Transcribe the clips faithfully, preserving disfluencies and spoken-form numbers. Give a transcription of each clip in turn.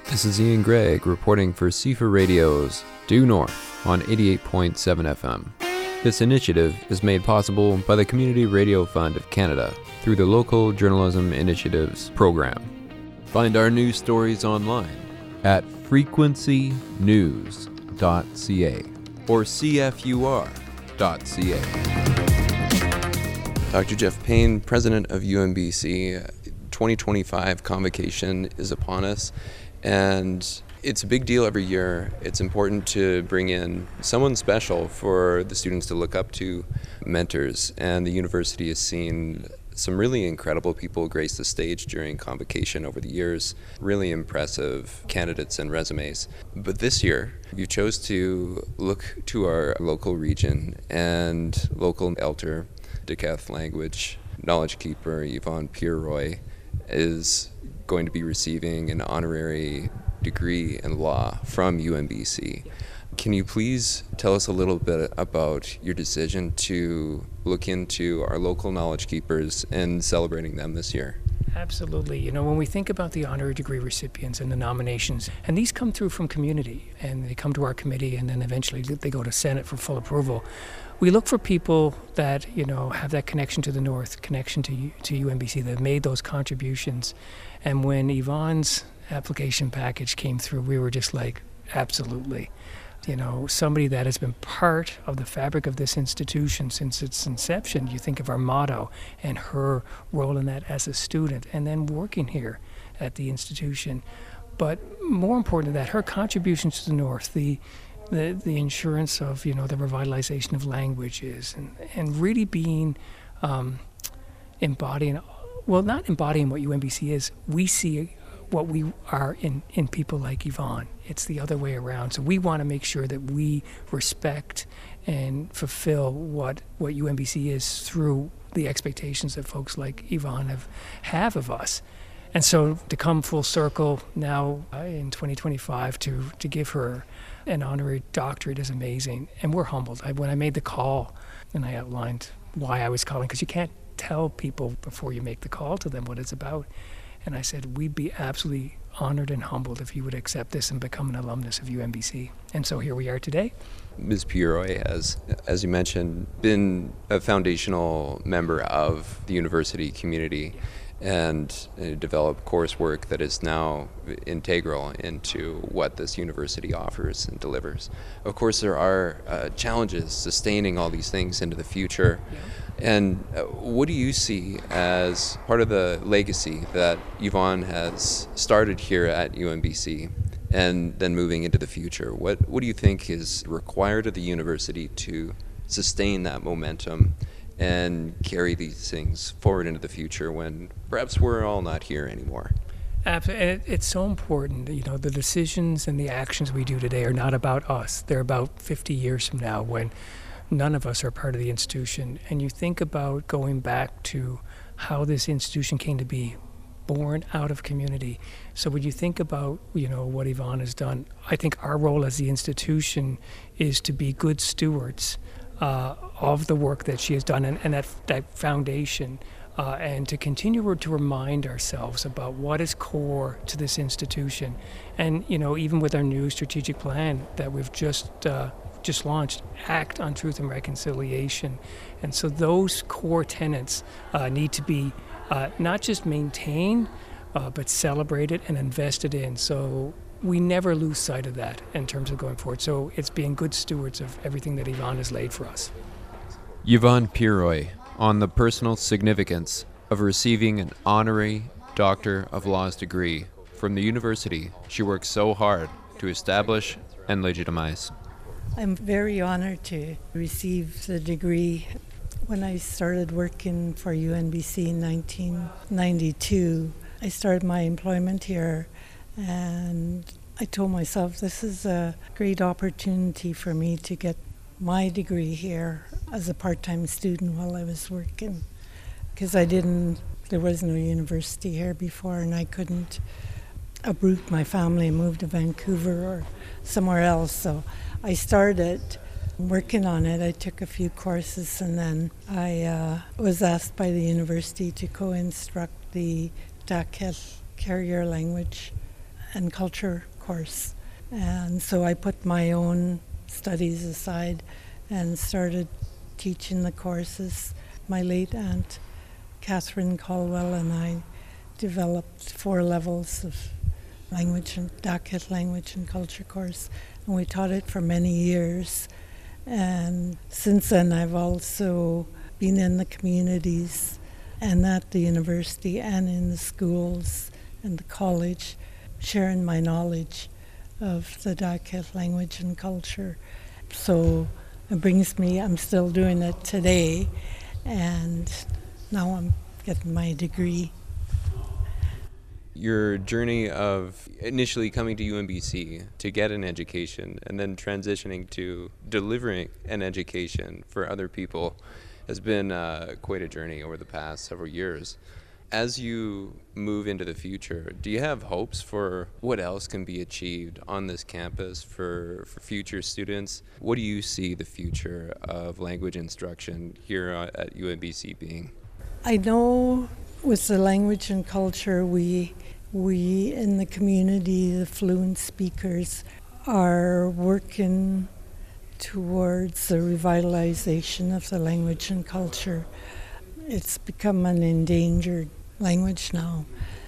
This is Ian Gregg reporting for C F A Radio's Due North on eighty-eight point seven F M. This initiative is made possible by the Community Radio Fund of Canada through the Local Journalism Initiatives program. Find our news stories online at frequency news dot c a or c f u r dot c a. Doctor Jeff Payne, President of U M B C, twenty twenty-five convocation is upon us, and it's a big deal every year. It's important to bring in someone special for the students to look up to, mentors, and the university has seen some really incredible people grace the stage during convocation over the years. Really impressive candidates and resumes. But this year, you chose to look to our local region and local elder, Dakelh language knowledge keeper Yvonne Pierroy is going to be receiving an honorary degree in law from U M B C. Can you please tell us a little bit about your decision to look into our local knowledge keepers and celebrating them this year? Absolutely. You know, when we think about the honorary degree recipients and the nominations, and these come through from community, and they come to our committee, and then eventually they go to Senate for full approval. We look for people that, you know, have that connection to the North, connection to U- to U M B C, that have made those contributions. And when Yvonne's application package came through, we were just like, absolutely. You know, somebody that has been part of the fabric of this institution since its inception. You think of our motto and her role in that as a student, and then working here at the institution. But more important than that, her contributions to the North, the the, the insurance of, you know, the revitalization of languages, and, and really being um, embodying, well, not embodying what U M B C is. We see what we are in, in people like Yvonne. It's the other way around. So we want to make sure that we respect and fulfill what, what U M B C is through the expectations that folks like Yvonne have, have of us. And so to come full circle now uh, in twenty twenty-five to, to give her an honorary doctorate is amazing. And we're humbled. I, when I made the call and I outlined why I was calling, because you can't tell people before you make the call to them what it's about. And I said, we'd be absolutely honored and humbled if you would accept this and become an alumnus of U M B C. And so here we are today. Miz Pierroy has, as you mentioned, been a foundational member of the university community and uh, developed coursework that is now integral into what this university offers and delivers. Of course, there are uh, challenges sustaining all these things into the future. Yeah. And uh, what do you see as part of the legacy that Yvonne has started here at U M B C and then moving into the future? What, what do you think is required of the university to sustain that momentum and carry these things forward into the future when perhaps we're all not here anymore? Absolutely. It's so important. You know, the decisions and the actions we do today are not about us. They're about fifty years from now when none of us are part of the institution. And you think about going back to how this institution came to be, born out of community. So when you think about, you know, what Yvonne has done, I think our role as the institution is to be good stewards uh, of the work that she has done and, and that, that foundation, uh, and to continue to remind ourselves about what is core to this institution. And, you know, even with our new strategic plan that we've just uh, just launched, Act on Truth and Reconciliation. And so those core tenets uh, need to be uh, not just maintained, uh, but celebrated and invested in. So we never lose sight of that in terms of going forward. So it's being good stewards of everything that Yvonne has laid for us. Yvonne Pierroy on the personal significance of receiving an honorary Doctor of Laws degree from the university she worked so hard to establish and legitimize. I'm very honored to receive the degree. When I started working for U N B C in nineteen ninety-two, I started my employment here, and I told myself this is a great opportunity for me to get my degree here as a part-time student while I was working, because I didn't, there was no university here before, and I couldn't uproot my family and move to Vancouver or somewhere else. So I started working on it. I took a few courses, and then I uh, was asked by the university to co-instruct the Dakelh carrier language. and culture course. And so I put my own studies aside and started teaching the courses. My late aunt, Catherine Caldwell, and I developed four levels of language and Dakheth language and culture course, and we taught it for many years. And since then I've also been in the communities and at the university and in the schools and the college, sharing my knowledge of the Dakheth language and culture. So it brings me, I'm still doing it today, and now I'm getting my degree. Your journey of initially coming to U M B C to get an education and then transitioning to delivering an education for other people has been uh, quite a journey over the past several years. As you move into the future, do you have hopes for what else can be achieved on this campus for, for future students? What do you see the future of language instruction here at U M B C being? I know with the language and culture, we we in the community, the fluent speakers, are working towards the revitalization of the language and culture. It's become an endangered language now.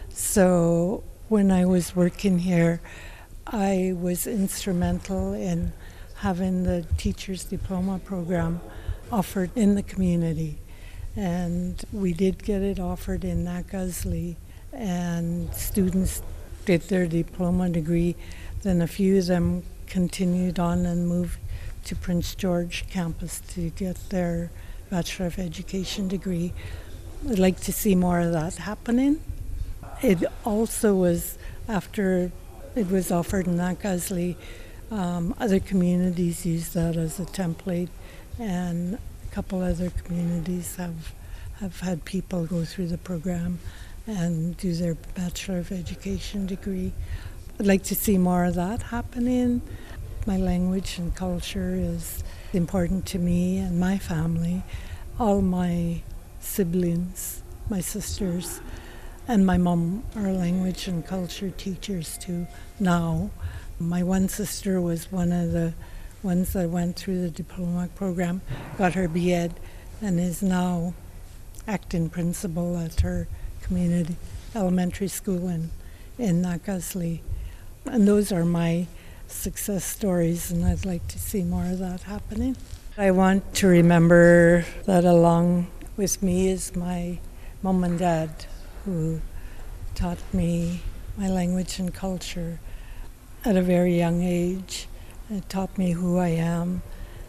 So when I was working here, I was instrumental in having the teacher's diploma program offered in the community. And we did get it offered in Nakasley, and students did their diploma degree. Then a few of them continued on and moved to Prince George campus to get their Bachelor of Education degree. I'd like to see more of that happening. It also was, after it was offered in Nakasley, um, other communities used that as a template, and a couple other communities have have had people go through the program and do their Bachelor of Education degree. I'd like to see more of that happening. My language and culture is important to me and my family. All my siblings, my sisters, and my mom are language and culture teachers too now. My one sister was one of the ones that went through the diploma program, got her B Ed, and is now acting principal at her community elementary school in, in Nakasley. And those are my success stories, and I'd like to see more of that happening. I want to remember that along with me is my mom and dad, who taught me my language and culture at a very young age. It taught me who I am,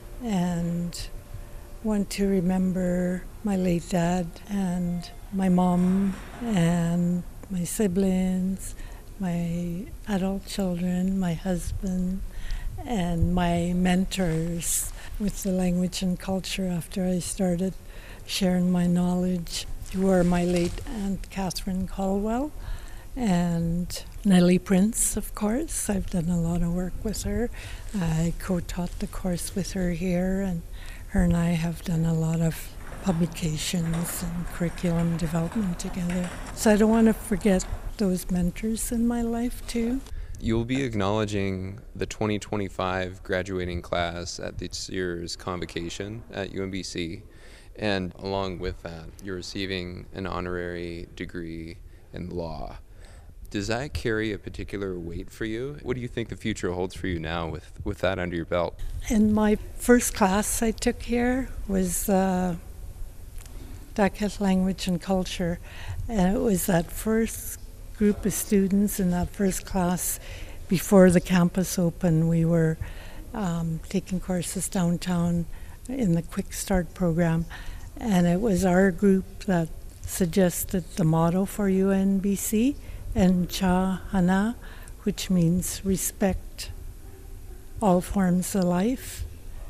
and want to remember my late dad and my mom and my siblings, my adult children, my husband, and my mentors with the language and culture after I started sharing my knowledge, who are my late Aunt Catherine Caldwell and Nellie Prince, of course. I've done a lot of work with her. I co-taught the course with her here, and her and I have done a lot of publications and curriculum development together. So I don't want to forget those mentors in my life too. You'll be acknowledging the twenty twenty-five graduating class at this year's convocation at U M B C, and along with that, you're receiving an honorary degree in law. Does that carry a particular weight for you? What do you think the future holds for you now with, with that under your belt? And my first class I took here was uh, Dakheth language and culture, and it was that first group of students in that first class before the campus opened. We were um, taking courses downtown in the Quick Start program, and it was our group that suggested the motto for U N B C, Encha Hana, which means respect all forms of life,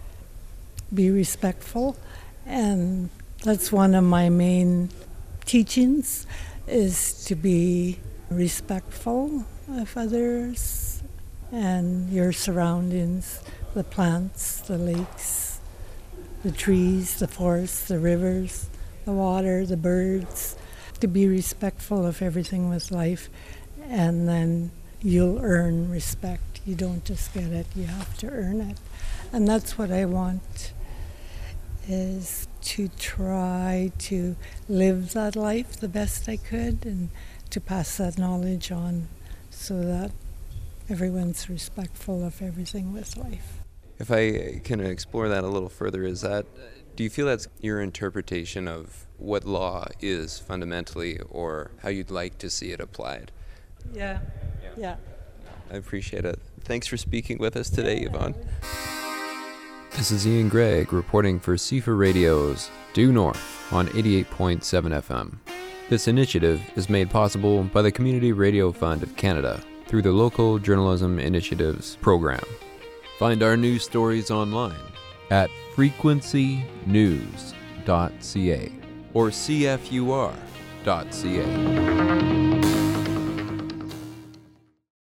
be respectful. And that's one of my main teachings, is to be respectful of others and your surroundings, the plants, the lakes, the trees, the forests, the rivers, the water, the birds, to be respectful of everything with life, and then you'll earn respect. You don't just get it, you have to earn it. And that's what I want, is to try to live that life the best I could and to pass that knowledge on so that everyone's respectful of everything with life. If I can explore that a little further, is that, do you feel that's your interpretation of what law is fundamentally, or how you'd like to see it applied? Yeah, yeah. yeah. I appreciate it. Thanks for speaking with us today, Yvonne. This is Ian Gregg reporting for C F A Radio's Due North on eighty-eight point seven F M. This initiative is made possible by the Community Radio Fund of Canada through the Local Journalism Initiatives program. Find our news stories online at frequency news dot c a or c f u r dot c a.